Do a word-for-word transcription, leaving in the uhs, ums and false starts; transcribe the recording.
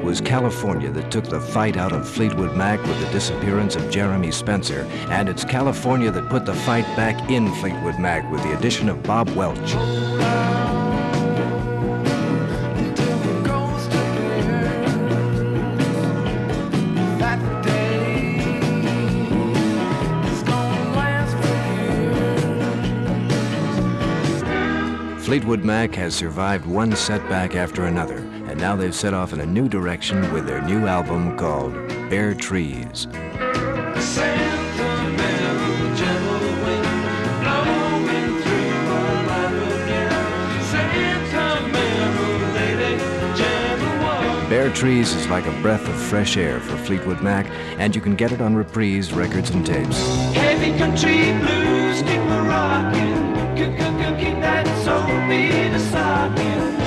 It was California that took the fight out of Fleetwood Mac with the disappearance of Jeremy Spencer, and it's California that put the fight back in Fleetwood Mac with the addition of Bob Welch. Fleetwood Mac has survived one setback after another, and now they've set off in a new direction with their new album called Bare Trees. Bare Trees is like a breath of fresh air for Fleetwood Mac, and you can get it on Reprise records and tapes. Heavy country blues, keep a rockin', keep that soul beat a sockin'.